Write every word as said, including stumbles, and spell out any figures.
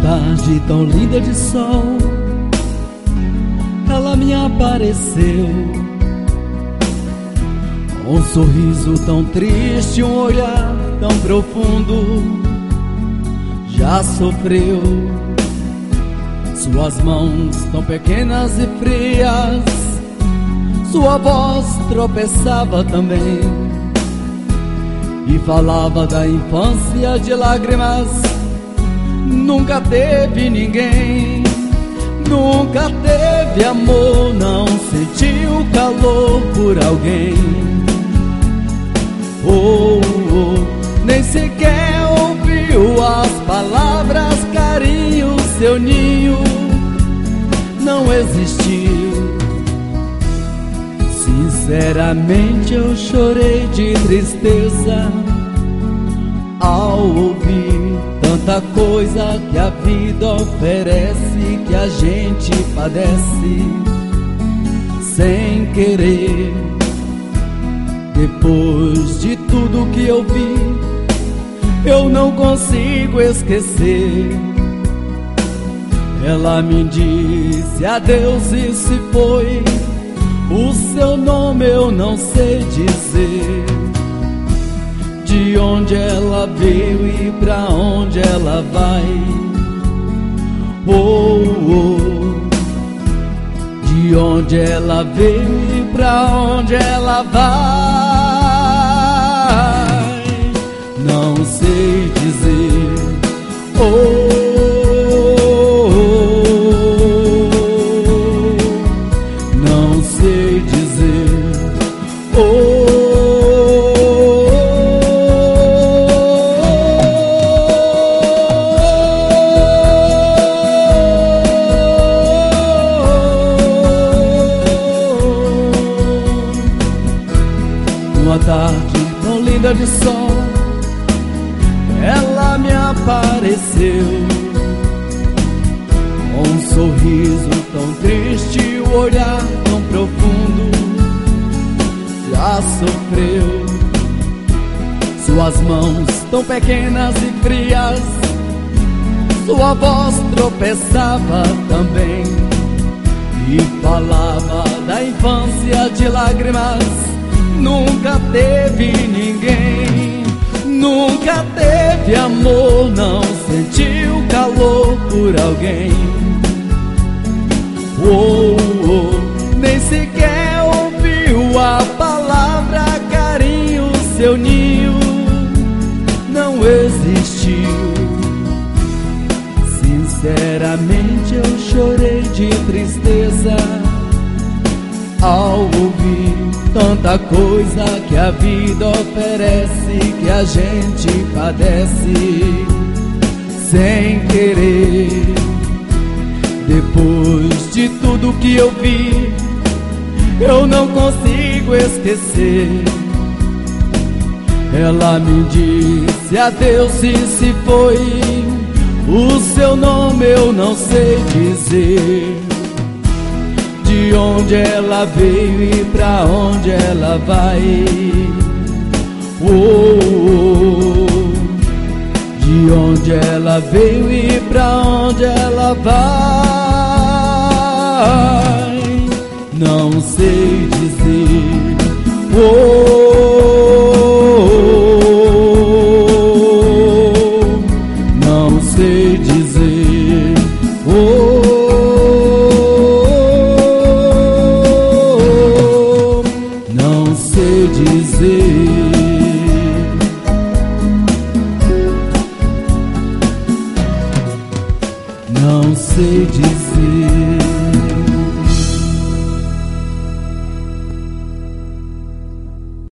tarde tão linda de sol, ela me apareceu, um sorriso tão triste, um olhar tão profundo. Já sofreu, suas mãos tão pequenas e frias, sua voz tropeçava também e falava da infância de lágrimas. Nunca teve ninguém, nunca teve amor, não sentiu calor por alguém. Oh, oh, nem sequer ouviu as palavras carinho, seu ninho não existiu. Sinceramente eu chorei de tristeza ao ouvir tanta coisa que a vida oferece, que a gente padece sem querer. Depois de tudo que eu vi, eu não consigo esquecer. Ela me disse adeus e se foi, o seu nome eu não sei dizer. De onde ela veio e pra onde ela vai. Oh, oh. De onde ela veio e pra onde ela vai. Não sei dizer. Oh, oh, oh. Não sei dizer. Oh, uma tarde tão linda de sol, ela me apareceu, com um sorriso tão triste, o olhar tão profundo. Já sofreu, suas mãos tão pequenas e frias, sua voz tropeçava também e falava da infância de lágrimas. Nunca teve ninguém, nunca teve amor, não sentiu calor por alguém. Oh, oh, nem sequer ouviu a palavra carinho, seu ninho não existiu. Sinceramente eu chorei de tristeza ao ouvir tanta coisa que a vida oferece, que a gente padece sem querer. Depois de tudo que eu vi, eu não consigo esquecer. Ela me disse adeus e se foi, o seu nome eu não sei dizer. De onde ela veio e pra onde ela vai. Oh, oh. De onde ela veio e pra onde ela vai. Não sei dizer. Oh, oh. Não sei dizer. Oh, não sei dizer. Não sei dizer.